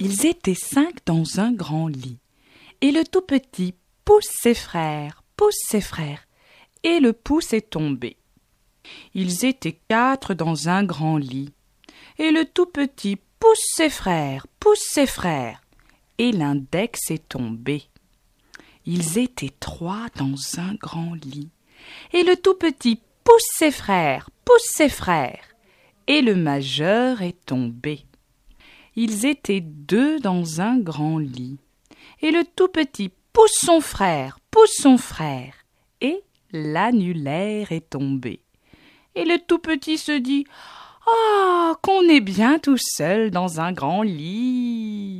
Ils étaient 5 dans un grand lit, et le tout petit pousse ses frères, et le pouce est tombé. Ils étaient 4 dans un grand lit, et le tout petit pousse ses frères, et l'index est tombé. Ils étaient 3 dans un grand lit, et le tout petit pousse ses frères, et le majeur est tombé. Ils étaient 2 dans un grand lit, et le tout petit pousse son frère, et l'annulaire est tombé. Et le tout petit se dit « Ah, qu'on est bien tout seul dans un grand lit !»